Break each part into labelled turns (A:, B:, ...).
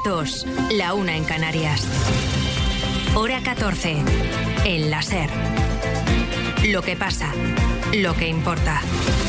A: 2, la 1 en Canarias. Hora 14, en la SER. Lo que pasa, lo que importa.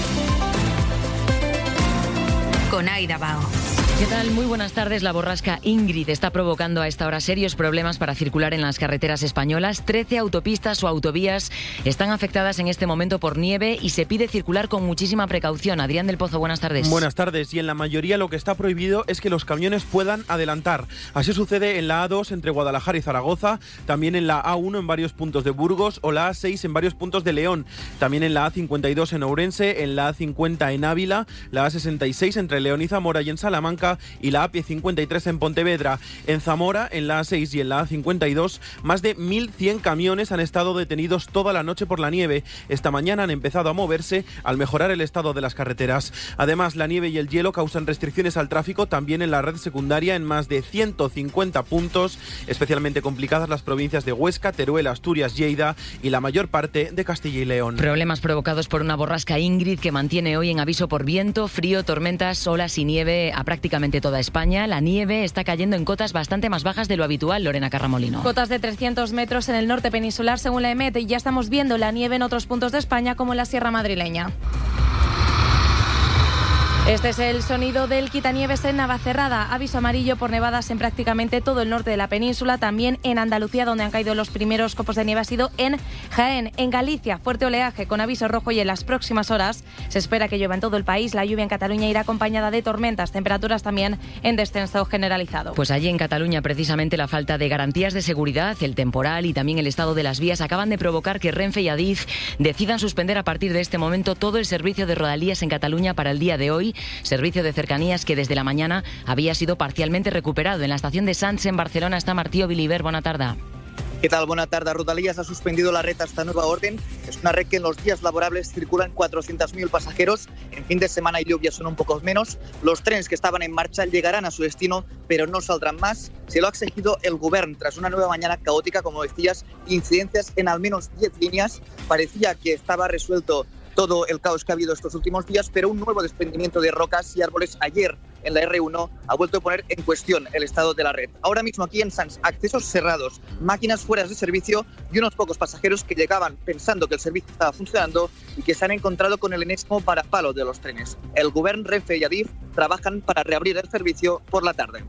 A: Con Aida Bao.
B: ¿Qué tal? Muy buenas tardes. La borrasca Ingrid está provocando a esta hora serios problemas para circular en las carreteras españolas. 13 autopistas o autovías están afectadas en este momento por nieve y se pide circular con muchísima precaución. Adrián del Pozo, buenas tardes.
C: Buenas tardes. Y en la mayoría lo que está prohibido es que los camiones puedan adelantar. Así sucede en la A2 entre Guadalajara y Zaragoza, también en la A1 en varios puntos de Burgos o la A6 en varios puntos de León, también en la A52 en Ourense, en la A50 en Ávila, la A66 entre León y Zamora y en Salamanca, y la AP53 en Pontevedra. En Zamora, en la A6 y en la A52, más de 1.100 camiones han estado detenidos toda la noche por la nieve. Esta mañana han empezado a moverse al mejorar el estado de las carreteras. Además, la nieve y el hielo causan restricciones al tráfico también en la red secundaria en más de 150 puntos, especialmente complicadas las provincias de Huesca, Teruel, Asturias, Lleida y la mayor parte de Castilla y León.
B: Problemas provocados por una borrasca Ingrid que mantiene hoy en aviso por viento, frío, tormentas, olas y nieve a prácticamente toda España. La nieve está cayendo en cotas bastante más bajas de lo habitual, Lorena Carramolino.
D: Cotas de 300 metros en el norte peninsular según la EMET, y ya estamos viendo la nieve en otros puntos de España como en la Sierra Madrileña. Este es el sonido del quitanieves en Navacerrada. Aviso amarillo por nevadas en prácticamente todo el norte de la península. También en Andalucía, donde han caído los primeros copos de nieve, ha sido en Jaén. En Galicia, fuerte oleaje con aviso rojo, y en las próximas horas se espera que llueva en todo el país. La lluvia en Cataluña irá acompañada de tormentas. Temperaturas también en descenso generalizado.
B: Pues allí en Cataluña, precisamente, la falta de garantías de seguridad, el temporal y también el estado de las vías acaban de provocar que Renfe y Adif decidan suspender a partir de este momento todo el servicio de rodalías en Cataluña para el día de hoy. Servicio de cercanías que desde la mañana había sido parcialmente recuperado. En la estación de Sants, en Barcelona, está Martí Biliver. Buena tarde.
E: ¿Qué tal? Buena tarde. Rodalías ha suspendido la red hasta nueva orden. Es una red que en los días laborables circulan 400.000 pasajeros. En fin de semana y lluvia son un poco menos. Los trenes que estaban en marcha llegarán a su destino, pero no saldrán más. Se lo ha exigido el Govern tras una nueva mañana caótica, como decías, incidencias en al menos 10 líneas. Parecía que estaba resuelto todo el caos que ha habido estos últimos días, pero un nuevo desprendimiento de rocas y árboles ayer en la R1 ha vuelto a poner en cuestión el estado de la red. Ahora mismo aquí en Sants, accesos cerrados, máquinas fuera de servicio y unos pocos pasajeros que llegaban pensando que el servicio estaba funcionando y que se han encontrado con el enésimo varapalo de los trenes. El Govern, Renfe y Adif trabajan para reabrir el servicio por la tarde.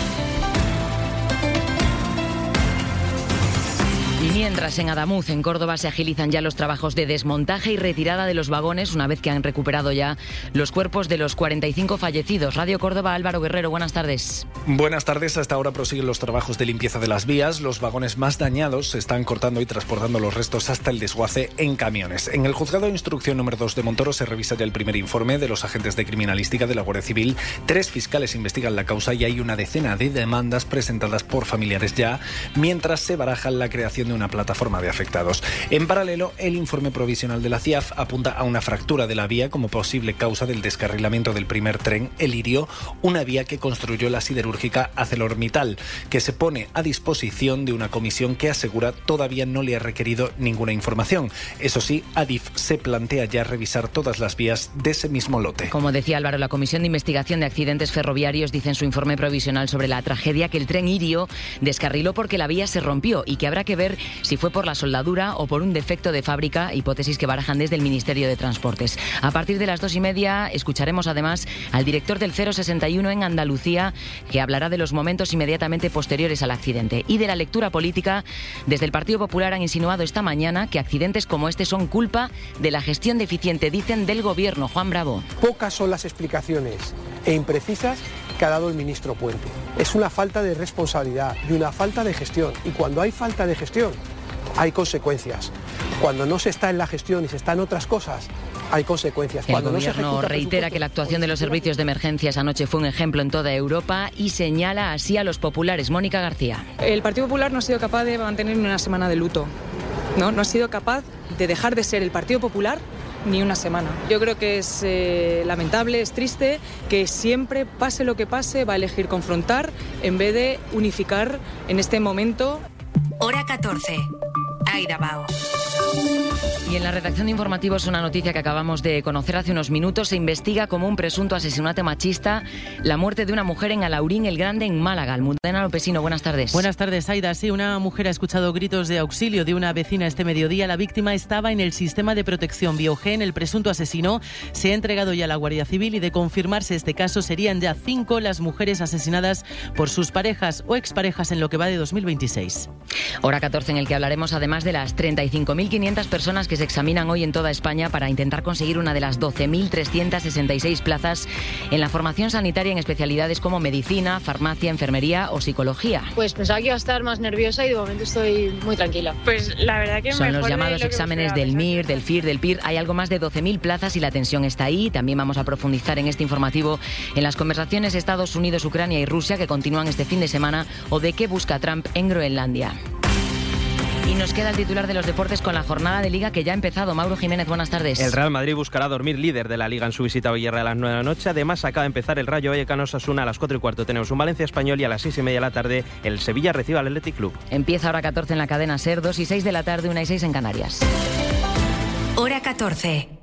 B: Y mientras en Adamuz, en Córdoba, se agilizan ya los trabajos de desmontaje y retirada de los vagones una vez que han recuperado ya los cuerpos de los 45 fallecidos. Radio Córdoba, Álvaro Guerrero, buenas tardes.
F: Buenas tardes. Hasta ahora prosiguen los trabajos de limpieza de las vías. Los vagones más dañados se están cortando y transportando los restos hasta el desguace en camiones. En el juzgado de instrucción número 2 de Montoro se revisa ya el primer informe de los agentes de criminalística de la Guardia Civil. 3 fiscales investigan la causa y hay una decena de demandas presentadas por familiares ya, mientras se baraja la creación de una plataforma de afectados. En paralelo, el informe provisional de la CIAF apunta a una fractura de la vía como posible causa del descarrilamiento del primer tren, el Irio, una vía que construyó la siderúrgica ArcelorMittal, que se pone a disposición de una comisión que asegura todavía no le ha requerido ninguna información. Eso sí, Adif se plantea ya revisar todas las vías de ese mismo lote.
B: Como decía Álvaro, la Comisión de Investigación de Accidentes Ferroviarios dice en su informe provisional sobre la tragedia que el tren Irio descarriló porque la vía se rompió y que habrá que ver si fue por la soldadura o por un defecto de fábrica, hipótesis que barajan desde el Ministerio de Transportes. A partir de las 2:30 escucharemos además al director del 061 en Andalucía, que hablará de los momentos inmediatamente posteriores al accidente. Y de la lectura política, desde el Partido Popular han insinuado esta mañana que accidentes como este son culpa de la gestión deficiente, dicen, del Gobierno. Juan Bravo.
G: Pocas son las explicaciones e imprecisas que ha dado el ministro Puente. Es una falta de responsabilidad y una falta de gestión. Y cuando hay falta de gestión, hay consecuencias. Cuando no se está en la gestión y se está en otras cosas, hay consecuencias.
B: El Gobierno reitera que la actuación de los servicios de emergencias anoche fue un ejemplo en toda Europa y señala así a los populares. Mónica García.
H: El Partido Popular no ha sido capaz de mantener una semana de luto. No ha sido capaz de dejar de ser el Partido Popular ni una semana. Yo creo que es lamentable, es triste que siempre, pase lo que pase, va a elegir confrontar en vez de unificar en este momento.
A: Hora 14. Aida Bao.
B: Y en la redacción de informativos, una noticia que acabamos de conocer hace unos minutos. Se investiga como un presunto asesinato machista la muerte de una mujer en Alaurín el Grande, en Málaga. Almudena Lopesino, buenas tardes.
I: Buenas tardes, Aida. Sí, una mujer ha escuchado gritos de auxilio de una vecina este mediodía. La víctima estaba en el sistema de protección Biogen. El presunto asesino se ha entregado ya a la Guardia Civil y, de confirmarse este caso, serían ya 5 las mujeres asesinadas por sus parejas o exparejas en lo que va de 2026.
B: Hora 14, en el que hablaremos además de las 35.500 personas que se examinan hoy en toda España para intentar conseguir una de las 12.366 plazas en la formación sanitaria en especialidades como medicina, farmacia, enfermería o psicología.
J: Pues pensaba que iba a estar más nerviosa y de momento estoy muy tranquila. Pues la verdad que
B: son los llamados exámenes del MIR, del FIR, del PIR. Hay algo más de 12.000 plazas y la tensión está ahí. También vamos a profundizar en este informativo en las conversaciones Estados Unidos, Ucrania y Rusia que continúan este fin de semana, o de qué busca Trump en Groenlandia. Y nos queda el titular de los deportes con la jornada de Liga que ya ha empezado. Mauro Jiménez, buenas tardes.
K: El Real Madrid buscará dormir líder de la Liga en su visita a Villarreal a las 9 de la noche. Además, acaba de empezar el Rayo Vallecano-Osasuna a las 4:15. Tenemos un Valencia Español y a las 6:30 de la tarde el Sevilla recibe al Athletic Club.
B: Empieza hora 14 en la cadena SER, 2 y 6 de la tarde, 1 y 6 en Canarias.
A: Hora 14.